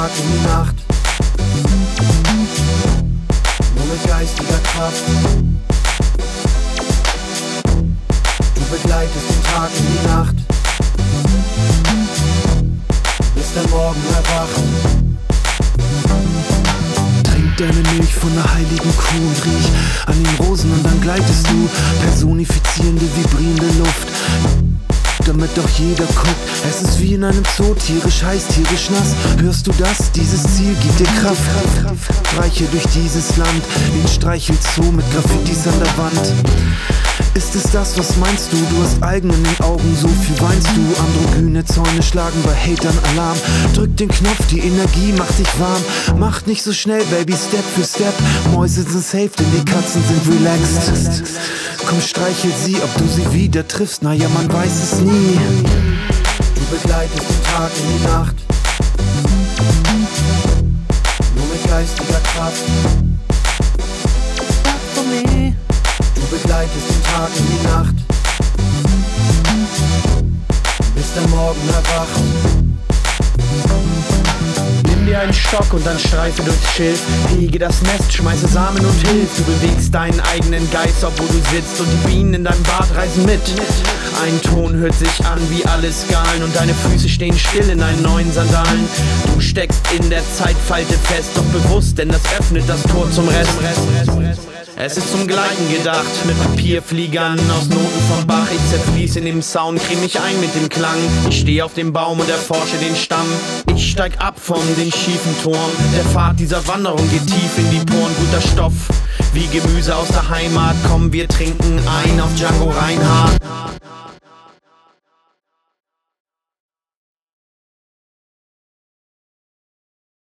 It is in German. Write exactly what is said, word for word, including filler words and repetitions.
Tag in die Nacht. Nur mit geistiger Kraft. Du begleitest den Tag in die Nacht, bis der Morgen erwacht. Trink deine Milch von der heiligen Kuh und riech an den Rosen und dann gleitest du, personifizierende, vibrierende Luft, damit doch jeder guckt. Es ist wie in einem Zoo, tierisch heiß, tierisch nass. Hörst du das? Dieses Ziel gibt dir Kraft. Streiche durch dieses Land, den Streichelzoo mit Graffitis an der Wand. Ist es das, was meinst du? Du hast Algen in den Augen, so viel weinst du. Androgyne Zäune schlagen bei Hatern Alarm. Drück den Knopf, die Energie macht dich warm. Macht nicht so schnell, Baby, Step für Step. Mäuse sind safe, denn die Katzen sind relaxed. Komm, streichel sie, ob du sie wieder triffst. Naja, man weiß es nie. Du begleitest den Tag in die Nacht, nur mit geistiger Kraft. Du begleitest den Tag in die Nacht, bis der Morgen erwacht. Nimm dir einen Stock und dann streife durchs Schilf. Hege das Nest, schmeiße Samen und Hilf. Du bewegst deinen eigenen Geist, obwohl du sitzt, und die Bienen in deinem Bad reisen mit. Ein Ton hört sich an wie alle Skalen und deine Füße stehen still in deinen neuen Sandalen. Du steckst in der Zeitfalte fest, doch bewusst, denn das öffnet das Tor zum Rest. Es ist zum Gleiten gedacht, mit Papierfliegern aus Noten vom Bach. Ich zerfließ in dem Sound, creme mich ein mit dem Klang. Ich stehe auf dem Baum und erforsche den Stamm. Ich steig ab von den schiefen Turm. Der Pfad dieser Wanderung geht tief in die Poren. Guter Stoff, wie Gemüse aus der Heimat. Komm, wir trinken ein auf Django Reinhardt.